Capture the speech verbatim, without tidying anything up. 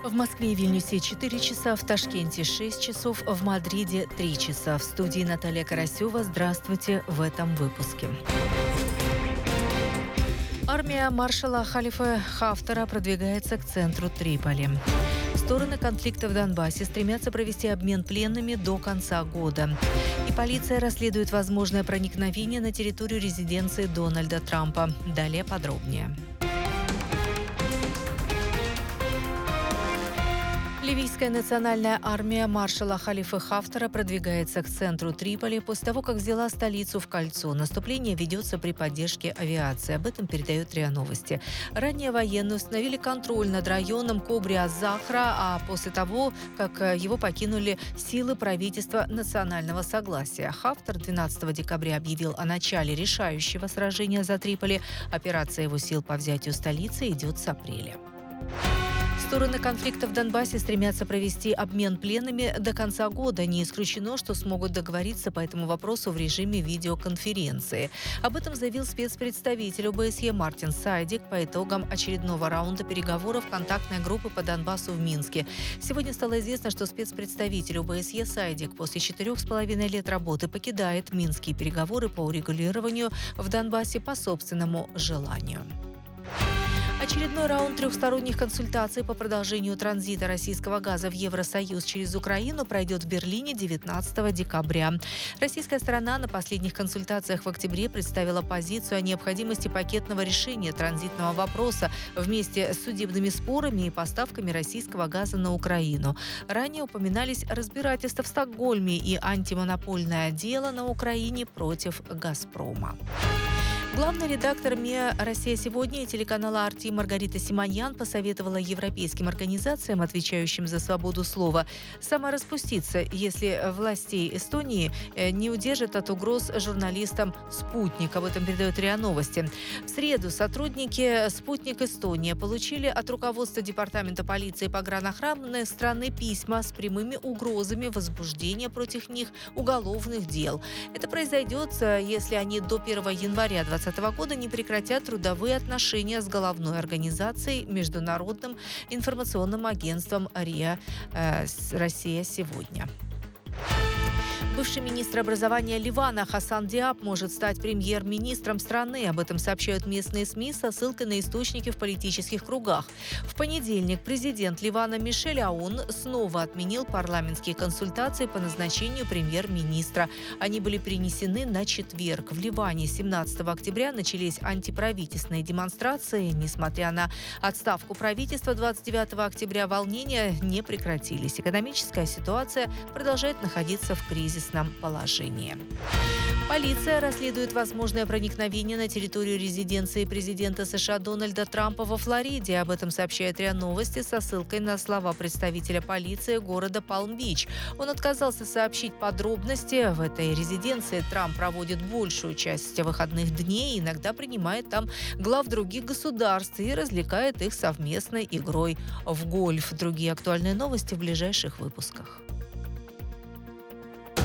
В Москве и Вильнюсе четыре часа, в Ташкенте шесть часов, в Мадриде три часа. В студии Наталья Карасева. Здравствуйте в этом выпуске. Армия маршала Халифа Хафтара продвигается к центру Триполи. Стороны конфликта в Донбассе стремятся провести обмен пленными до конца года. И полиция расследует возможное проникновение на территорию резиденции Дональда Трампа. Далее подробнее. Ливийская национальная армия маршала Халифа Хафтара продвигается к центру Триполи после того, как взяла столицу в кольцо. Наступление ведется при поддержке авиации. Об этом передает РИА Новости. Ранее военные установили контроль над районом Кобри-Аз-Захра, а после того, как его покинули силы правительства национального согласия. Хафтар двенадцатого декабря объявил о начале решающего сражения за Триполи. Операция его сил по взятию столицы идет с апреля. Стороны конфликта в Донбассе стремятся провести обмен пленными до конца года. Не исключено, что смогут договориться по этому вопросу в режиме видеоконференции. Об этом заявил спецпредставитель ОБСЕ Мартин Сайдик по итогам очередного раунда переговоров контактной группы по Донбассу в Минске. Сегодня стало известно, что спецпредставитель ОБСЕ Сайдик после четырех с половиной лет работы покидает минские переговоры по урегулированию в Донбассе по собственному желанию. Очередной раунд трехсторонних консультаций по продолжению транзита российского газа в Евросоюз через Украину пройдет в Берлине девятнадцатого декабря. Российская сторона на последних консультациях в октябре представила позицию о необходимости пакетного решения транзитного вопроса вместе с судебными спорами и поставками российского газа на Украину. Ранее упоминались разбирательства в Стокгольме и антимонопольное дело на Украине против «Газпрома». Главный редактор МИА «Россия сегодня» и телеканала «Арти» Маргарита Симоньян посоветовала европейским организациям, отвечающим за свободу слова, самораспуститься, если властей Эстонии не удержат от угроз журналистам «Спутник». Об этом передает РИА Новости. В среду сотрудники «Спутник Эстония» получили от руководства Департамента полиции погранохраны страны письма с прямыми угрозами возбуждения против них уголовных дел. Это произойдет, если они до первого января две тысячи двадцатого года не прекратят трудовые отношения с головной организацией Международным информационным агентством РИА э, «Россия сегодня». Бывший министр образования Ливана Хасан Диаб может стать премьер-министром страны. Об этом сообщают местные СМИ со ссылкой на источники в политических кругах. В понедельник президент Ливана Мишель Аун снова отменил парламентские консультации по назначению премьер-министра. Они были перенесены на четверг. В Ливане семнадцатого октября начались антиправительственные демонстрации. Несмотря на отставку правительства двадцать девятого октября, волнения не прекратились. Экономическая ситуация продолжает находиться в кризисном положении. Полиция расследует возможное проникновение на территорию резиденции президента США Дональда Трампа во Флориде. Об этом сообщает РИА Новости со ссылкой на слова представителя полиции города Палм-Бич. Он отказался сообщить подробности. В этой резиденции Трамп проводит большую часть выходных дней, иногда принимает там глав других государств и развлекает их совместной игрой в гольф. Другие актуальные новости в ближайших выпусках.